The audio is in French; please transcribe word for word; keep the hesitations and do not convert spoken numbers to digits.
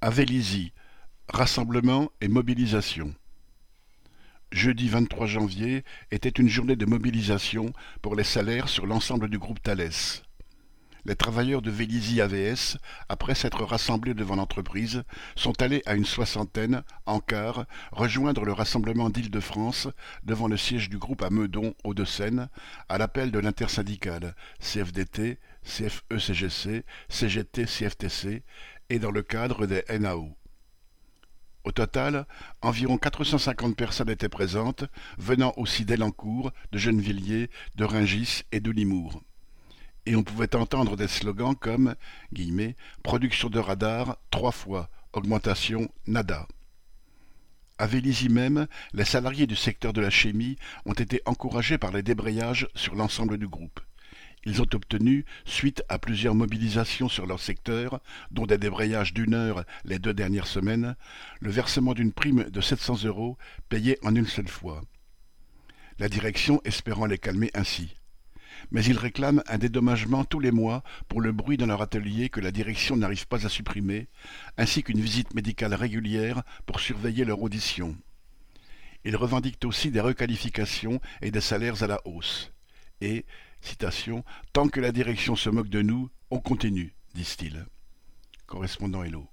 À Vélizy, rassemblement et mobilisation. Jeudi vingt-trois janvier était une journée de mobilisation pour les salaires sur l'ensemble du groupe Thales. Les travailleurs de Vélizy A V S, après s'être rassemblés devant l'entreprise, sont allés à une soixantaine, en quart, rejoindre le rassemblement d'Île-de-France devant le siège du groupe à Meudon, Hauts-de-Seine, à l'appel de l'intersyndicale C F D T, C F E C G C, C G T C F T C et dans le cadre des N A O. Au total, environ quatre cent cinquante personnes étaient présentes, venant aussi d'Elancourt, de Gennevilliers, de Rungis et de Limours. Et on pouvait entendre des slogans comme guillemets, « Production de radars, trois fois, augmentation, nada ». À Vélizy même, les salariés du secteur de la chimie ont été encouragés par les débrayages sur l'ensemble du groupe. Ils ont obtenu, suite à plusieurs mobilisations sur leur secteur, dont des débrayages d'une heure les deux dernières semaines, le versement d'une prime de sept cents euros payée en une seule fois. La direction espérant les calmer ainsi. Mais ils réclament un dédommagement tous les mois pour le bruit dans leur atelier que la direction n'arrive pas à supprimer, ainsi qu'une visite médicale régulière pour surveiller leur audition. Ils revendiquent aussi des requalifications et des salaires à la hausse. Et, citation, « Tant que la direction se moque de nous, on continue », disent-ils. Correspondant Hello.